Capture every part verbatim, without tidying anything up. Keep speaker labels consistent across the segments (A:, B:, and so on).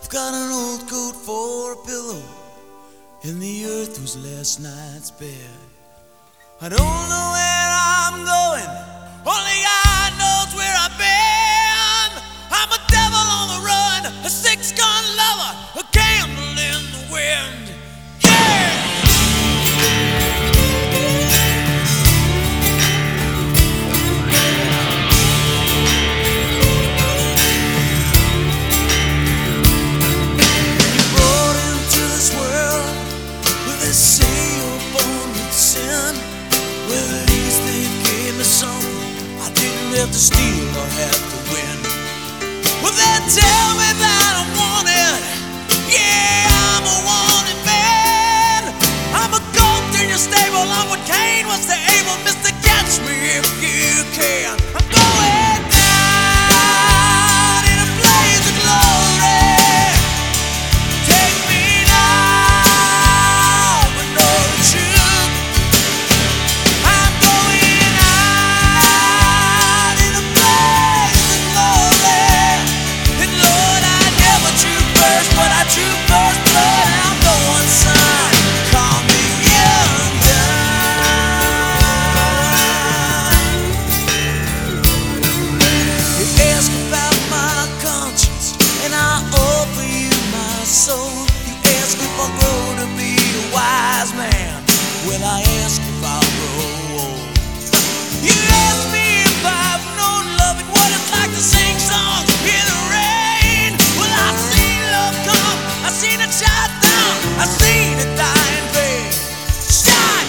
A: I've got an old coat for a pillow, and the earth was last night's bed. I don't know where I'm going, only God knows where I've been. I'm a devil on the run, a six-gun lover, a candle in the wind. Yeah! Have to steal or have to win. Well, they tell me that I'm wanted. Yeah, I'm a wanted man. I'm a goat in your stable. I'm what Cain was to Abel. Mister, catch me if you can. I'm going down in a blaze of glory. Take me now, but know the truth. I'm going but I drew first blood, I'm going son. Call me young gun. You ask about my conscience, and I offer you my soul. You ask if I'll grow to be a wise man. Well, I ask if I'll grow old. You ask me if I've known love and what it's like to sing songs in the rain. Well, I seen love come, I seen it shot down, I seen it die in vain. Shot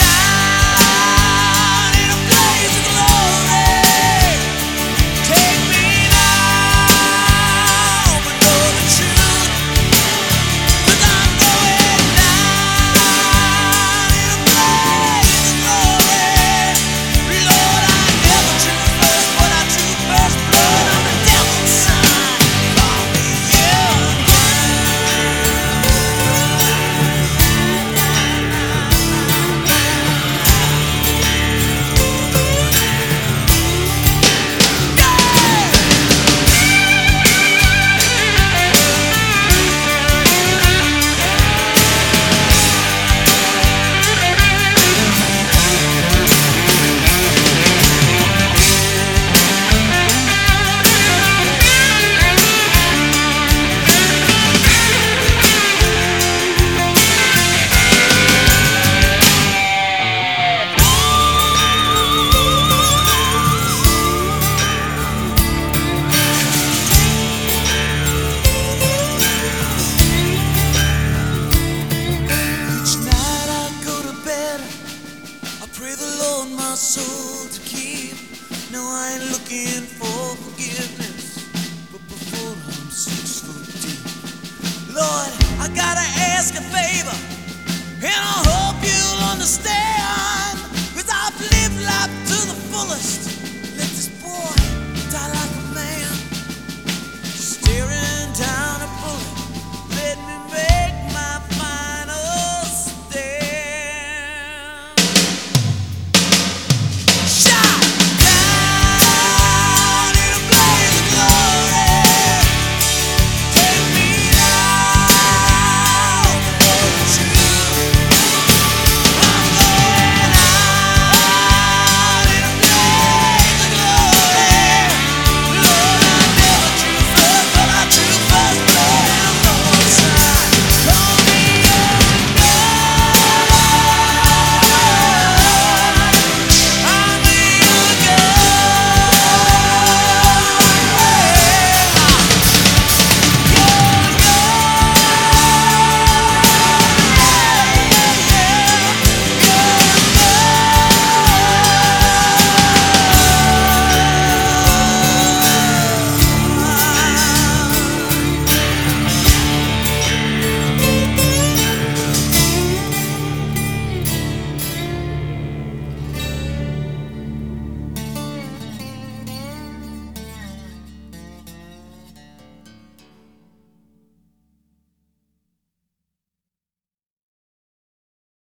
A: down in a blaze of glory. Take me now, but know the truth. 'Cause I'm going down in a blaze of glory. Lord, I never drew first, but I drew first blood. I'm the devil's son. Call me young my soul to keep. No, I ain't looking for forgiveness, but before I'm six foot deep, Lord, I gotta ask a favor, and I hope you'll understand. 'Cause I've lived life to the fullest,